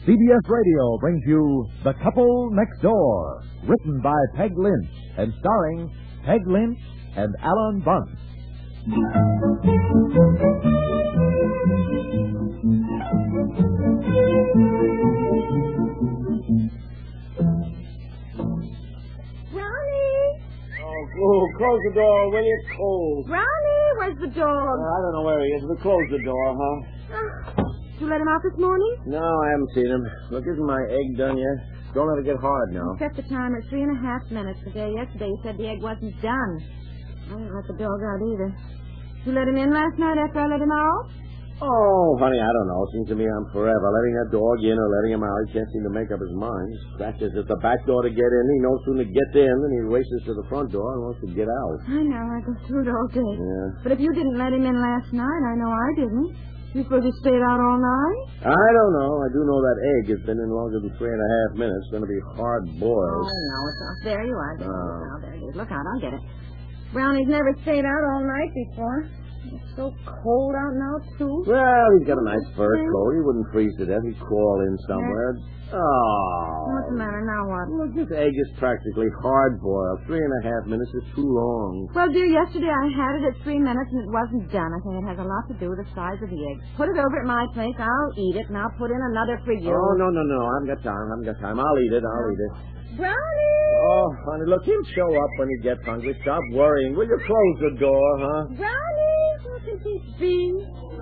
CBS Radio brings you The Couple Next Door, written by Peg Lynch and starring Peg Lynch and Alan Bunce. Oh, close the door, will you? Cold. Brownie, where's the dog? I don't know where he is, but close the door, huh? Did you let him out this morning? No, I haven't seen him. Look, isn't my egg done yet? Don't let it get hard now. Set the timer at 3.5 minutes. Yesterday you said the egg wasn't done. I didn't let the dog out either. Did you let him in last night after I let him out? Oh, honey, I don't know. It seems to me I'm forever letting that dog in or letting him out. He can't seem to make up his mind. He scratches at the back door to get in. He no sooner gets in than he races to the front door and wants to get out. I know. I go through it all day. Yeah. But if you didn't let him in last night, I know I didn't. You suppose he stayed out all night? I don't know. I do know that egg has been in longer than 3.5 minutes. It's going to be hard boiled. Oh, no, it's not. There you are. Oh. There it is. Look out. I'll get it. Brownie's never stayed out all night before. It's so cold out now, too. Well, he's got a nice fur coat. He wouldn't freeze to death. He'd crawl in somewhere. Oh. What's the matter now? What? Look, this egg is practically hard-boiled. 3.5 minutes is too long. Well, dear, yesterday I had it at 3 minutes and it wasn't done. I think it has a lot to do with the size of the egg. Put it over at my place. I'll eat it, and I'll put in another for you. Oh, no. I haven't got time. I'll eat it. Brownie! Oh, honey, look, he'll show up when he gets hungry. Stop worrying. Will you close the door, huh? Brownie! What can he be?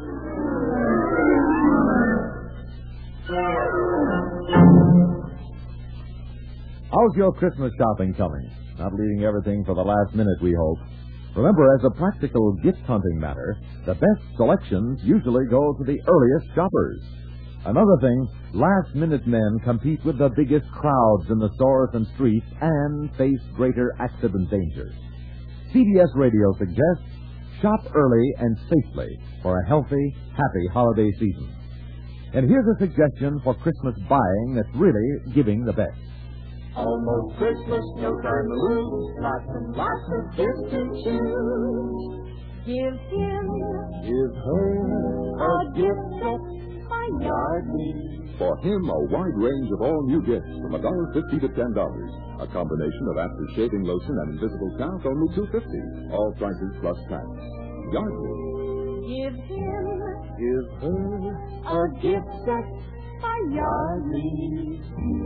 How's your Christmas shopping coming? Not leaving everything for the last minute, we hope. Remember, as a practical gift-hunting matter, the best selections usually go to the earliest shoppers. Another thing, last-minute men compete with the biggest crowds in the stores and streets and face greater accident danger. CBS Radio suggests shop early and safely for a healthy, happy holiday season. And here's a suggestion for Christmas buying that's really giving the best. Almost Christmas, no time to lose. Lots and lots of gifts to choose. Give him, Give her a gift set by Yardley. For him, a wide range of all new gifts from $1.50 to $10. A combination of after-shaving lotion and invisible talc, only $2.50. All prices plus tax. Yardley. Give him Give her a gift set by Yardley.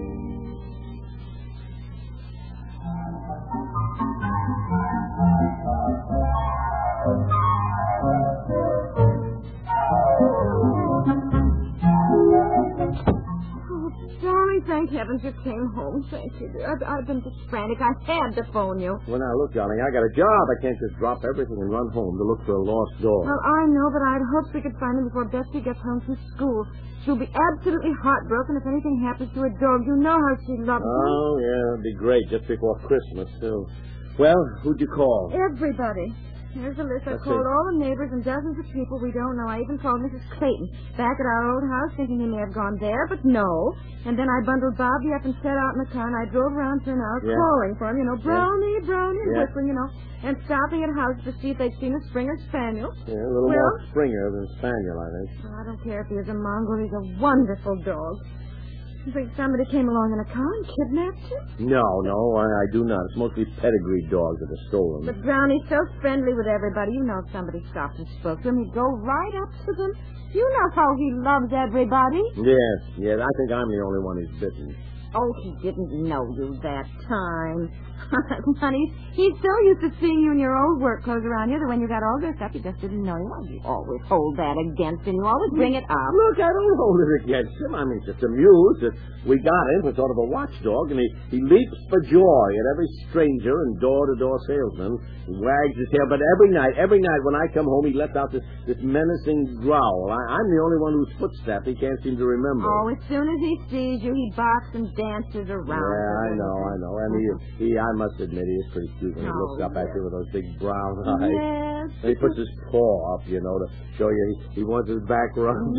Thank heavens you came home. Thank you, dear. I've been just frantic. I had to phone you. Well, now, look, darling, I got a job. I can't just drop everything and run home to look for a lost dog. Well, I know, but I'd hoped we could find him before Betsy gets home from school. She'll be absolutely heartbroken if anything happens to her dog. You know how she loves him. Oh, yeah, it'd be great just before Christmas, too. Well, who'd you call? Everybody. Here's the list. I called all the neighbors and dozens of people we don't know. I even called Mrs. Clayton back at our old house, thinking he may have gone there, but no. And then I bundled Bobby up and set out in the car, and I drove around for an hour calling for him, Brownie, whistling, and stopping at houses to see if they'd seen a Springer Spaniel. Yeah, a little more Springer than Spaniel, I think. Well, I don't care if he is a mongrel. He's a wonderful dog. You think somebody came along in a car and kidnapped him? No, I do not. It's mostly pedigree dogs that are stolen. But Brownie's so friendly with everybody. You know if somebody stopped and spoke to him, he'd go right up to them. You know how he loves everybody. Yes, I think I'm the only one who's bitten. Oh, he didn't know you that time. Honey, he's so used to seeing you in your old work clothes around here that when you got all dressed up, he just didn't know you. Well, you always hold that against him. You always bring it up. Look, I don't hold it against him. I mean, just amused that we got him for sort of a watchdog, and he leaps for joy at every stranger and door-to-door salesman. He wags his tail, but every night when I come home, he lets out this menacing growl. I'm the only one whose footstep he can't seem to remember. Oh, as soon as he sees you, he barks and dances around. Yeah, I know. And I must admit, he is pretty cute when he looks up at you with those big brown eyes. Yes. And he puts his paw up, to show you he wants his back rubbed.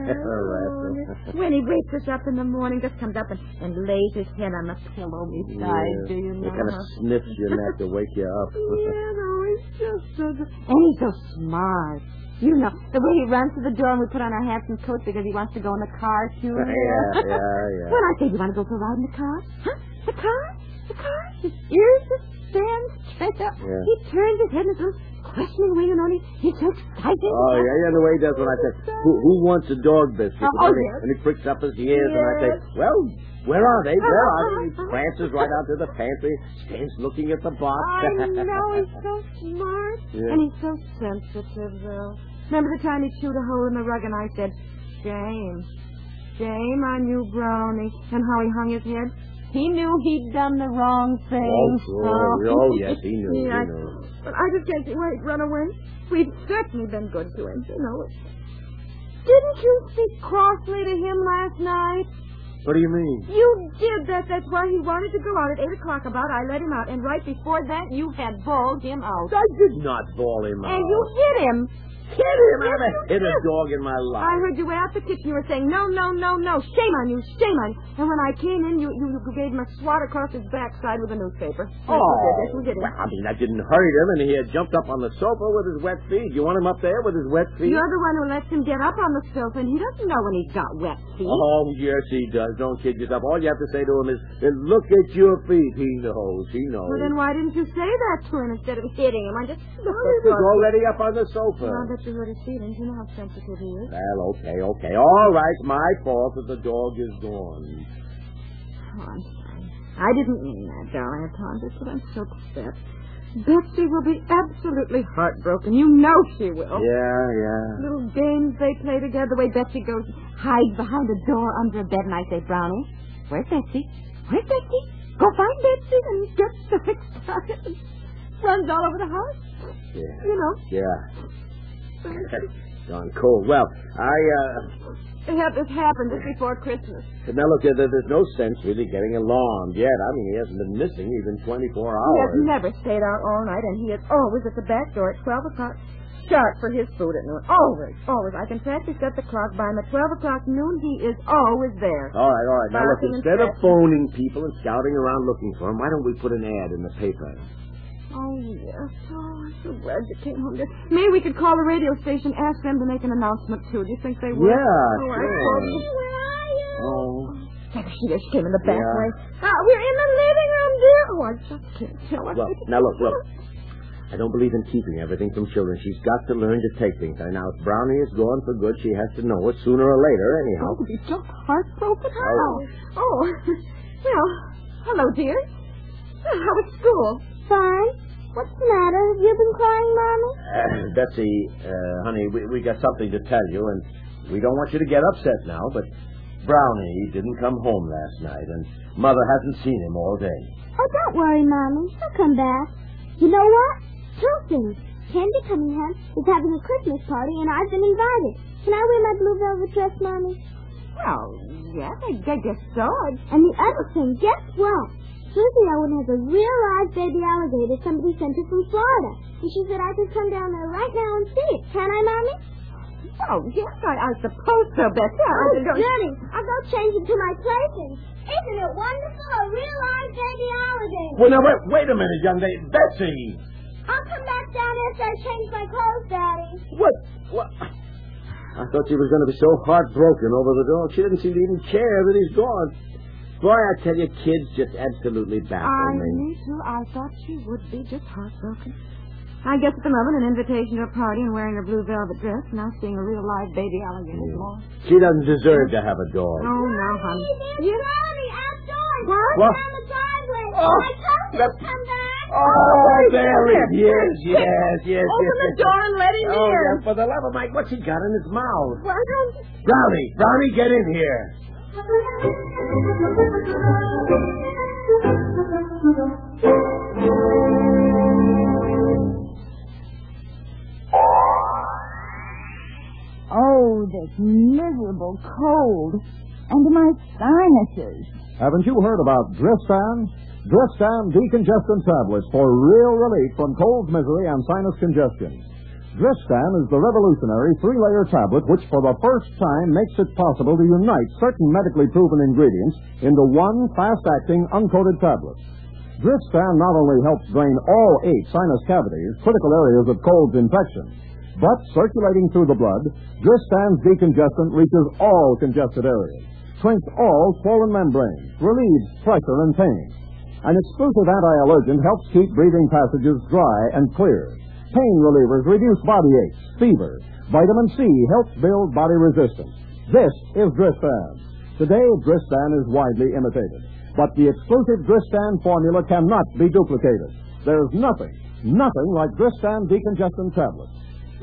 Yes. When he wakes us up in the morning, just comes up and lays his head on the pillow beside you, you know. He kind of sniffs your neck to wake you up. Yeah, no, he's just so good. And he's so smart. You know, the way he runs to the door and we put on our hats and coats because he wants to go in the car, too. Yeah. When I say, do you want to go for a ride in the car? Huh? The car? The car? His ears just stand straight up. Yeah. He turns his head in some questioning way, you know, and he's so excited. Oh, yeah, the way he does when I say, who wants a dog biscuit? Yes. And he pricks up his ears, and I say, well, where are they? Where are they? He prances right out to the pantry, stands looking at the box. I know, he's so smart. Yeah. And he's so sensitive, though. Remember the time he chewed a hole in the rug and I said, shame on you, Brownie, and how he hung his head? He knew he'd done the wrong thing. Oh, sure. Oh, yes, he knew. Yeah, He knew. But I just can't see why he'd run away. We've certainly been good to him, you know. Didn't you speak crossly to him last night? What do you mean? You did that. That's why he wanted to go out at 8 o'clock about. I let him out. And right before that, you had bawled him out. I did not bawl him out. And you hit him. Hit him? I never hit a dog in my life. I heard you way out the kitchen. You were saying, no. Shame on you. And when I came in, you gave him a swat across his backside with a newspaper. Oh. Yes, you did. Well, I mean, I didn't hurt him, and he had jumped up on the sofa with his wet feet. You want him up there with his wet feet? You're the one who lets him get up on the sofa, and he doesn't know when he's got wet feet. Oh, yes, he does. Don't kid yourself. All you have to say to him is look at your feet. He knows. Well, then why didn't you say that to him instead of hitting him? I just... He was already up on the sofa. I bet you hurt his feelings. You know how sensitive he is. Well, okay. All right, my fault that the dog is gone. Oh, I'm sorry. I didn't mean that, darling. I promise, but I'm so upset. Betsy will be absolutely heartbroken. You know she will. Yeah. Little games they play together, the way Betsy goes, hides behind a door under a bed, and I say, Brownie, where's Betsy? Where's Betsy? Go find Betsy, and gets so excited. Runs all over the house. Yeah. You know. Yeah. Gone cold. Well, They had this happen just before Christmas. Now, look, there's no sense really getting alarmed yet. I mean, he hasn't been missing even 24 hours. He has never stayed out all night, and he is always at the back door at 12 o'clock sharp for his food at noon. Always. I can practically set the clock by him at 12 o'clock noon. He is always there. All right. Now, look, Barking and instead of scratching. phoning people and scouting around looking for him, why don't we put an ad in the paper? Oh, yes. Oh, I'm so glad you came home. Maybe we could call the radio station, ask them to make an announcement, too. Do you think they would? Yeah, All right. sure. Where are you? Oh. There she came in the back Yeah. way. We're in the living room, dear. Oh, I just can't tell her. Well, now, look. I don't believe in keeping everything from children. She's got to learn to take things. And now, if Brownie is gone for good, she has to know it sooner or later, anyhow. Oh, he's just heartbroken. Oh. Well, hello, dear. How was school? Fine. What's the matter? Have you been crying, Mommy? Betsy, honey, we got something to tell you, and we don't want you to get upset now, but Brownie didn't come home last night, and Mother hasn't seen him all day. Oh, don't worry, Mommy. He'll come back. You know what? Two things. Candy Cunningham is having a Christmas party, and I've been invited. Can I wear my blue velvet dress, Mommy? Well, yes, I guess so. And the other thing, guess what? Susie Owen has a real live baby alligator somebody sent her from Florida. And she said I could come down there right now and see it. Can I, Mommy? Oh, yes, I suppose so, Betsy. Jenny, I'll go change into my plaything. Isn't it wonderful? A real live baby alligator. Well, now, wait a minute, young lady. Betsy! I'll come back down after I change my clothes, Daddy. What? I thought she was going to be so heartbroken over the dog. She didn't seem to even care that he's gone. Boy, I tell you, kids just absolutely baffle me. Me too. I thought she would be just heartbroken. I guess at the moment, an invitation to a party and wearing a blue velvet dress, now seeing a real live baby alligator is more. She doesn't deserve to have a dog. Oh, no, honey. There's Mommy outdoors. What? Down the driveway. Oh, I told you to that's- come back. Oh, there he is. Yes. Open the door and let him Oh, in. yeah, for the love of Mike, what's he got in his mouth? Well, Brownie, get in here. Oh, this miserable cold. And my sinuses. Haven't you heard about Dristan? Dristan decongestant tablets for real relief from cold misery and sinus congestion. Dristan is the revolutionary three-layer tablet which for the first time makes it possible to unite certain medically proven ingredients into one fast-acting uncoated tablet. Dristan not only helps drain all 8 sinus cavities, critical areas of cold's infection, But circulating through the blood, Dristan's decongestant reaches all congested areas, shrinks all swollen membranes, relieves pressure and pain. An exclusive anti-allergen helps keep breathing passages dry and clear. Pain relievers reduce body aches, fever. Vitamin C helps build body resistance. This is Dristan. Today, Dristan is widely imitated. But the exclusive Dristan formula cannot be duplicated. There's nothing like Dristan decongestant tablets.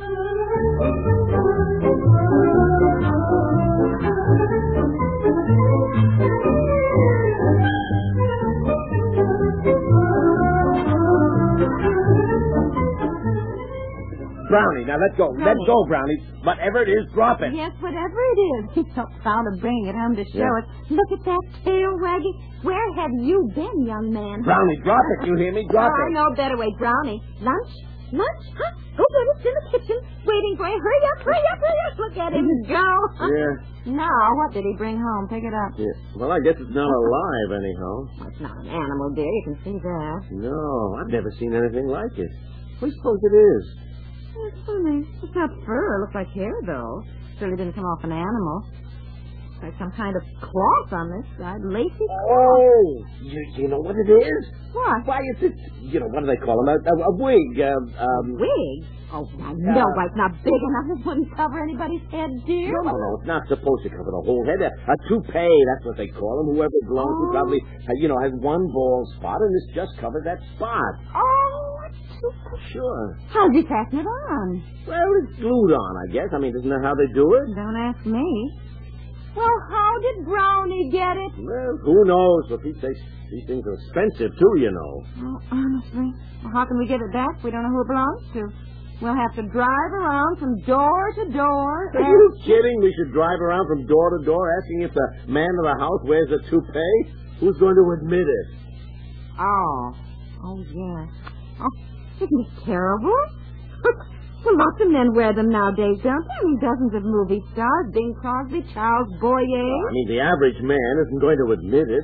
Brownie, now let go. Let go, Brownie. Whatever it is, drop it. Yes, whatever it is. He's so proud of bringing it home to show us. Look at that tail wagging. Where have you been, young man? Brownie, drop it. You hear me? Drop it. I know a better way, Brownie. Lunch? Huh? Go get it. It's in the kitchen, waiting for you. Hurry up. Look at him go. Yeah. Now, what did he bring home? Pick it up. Yeah. Well, I guess it's not alive, anyhow. Well, it's not an animal, dear. You can see that. No, I've never seen anything like it. What do you suppose it is? It's funny. It's not fur. It looks like hair, though. Certainly didn't come off an animal. It's like some kind of cloth on this side. Lacy cloth. Oh! You know what it is? What? Why, it's what do they call them? A wig. Wig? Oh, no, it's not big enough. It wouldn't cover anybody's head, dear. No, it's not supposed to cover the whole head. A toupee, that's what they call them. Whoever it belongs to probably, has one bald spot, and this just covers that spot. Oh, sure. How'd you fasten it on? Well, it's glued on, I guess. I mean, isn't that how they do it? Don't ask me. Well, how did Brownie get it? Well, who knows? For Pete's sake, these things are expensive, too, you know. Oh, honestly. Well, how can we get it back if we don't know who it belongs to? We'll have to drive around from door to door. Are you kidding? We should drive around from door to door asking if the man of the house wears a toupee? Who's going to admit it? Oh, yes. Oh, isn't it terrible? Well, lots of men wear them nowadays, don't they? I mean, dozens of movie stars, Bing Crosby, Charles Boyer. Well, I mean, the average man isn't going to admit it.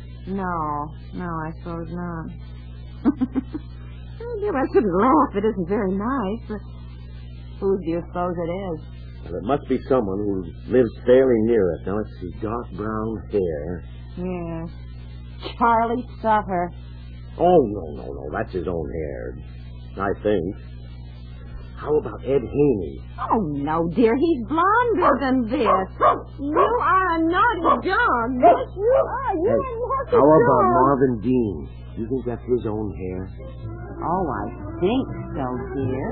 No, I suppose not. Oh, dear, I shouldn't laugh. It isn't very nice, but who do you suppose it is? Well, it must be someone who lives fairly near us. Now, let's see, dark brown hair. Yes. Charlie Suffer. Oh, no. That's his own hair, I think. How about Ed Haney? Oh, no, dear. He's blonder than this. You are a naughty dog. Yes, you are. You're a naughty dog. How about Marvin Dean? Do you think that's his own hair? Oh, I think so, dear.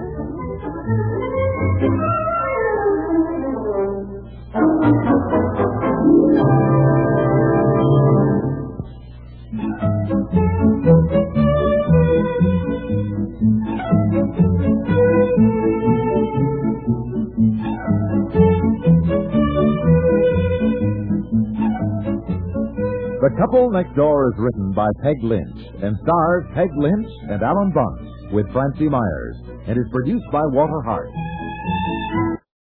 The Couple Next Door is written by Peg Lynch and stars Peg Lynch and Alan Bunce with Francie Myers and is produced by Walter Hart.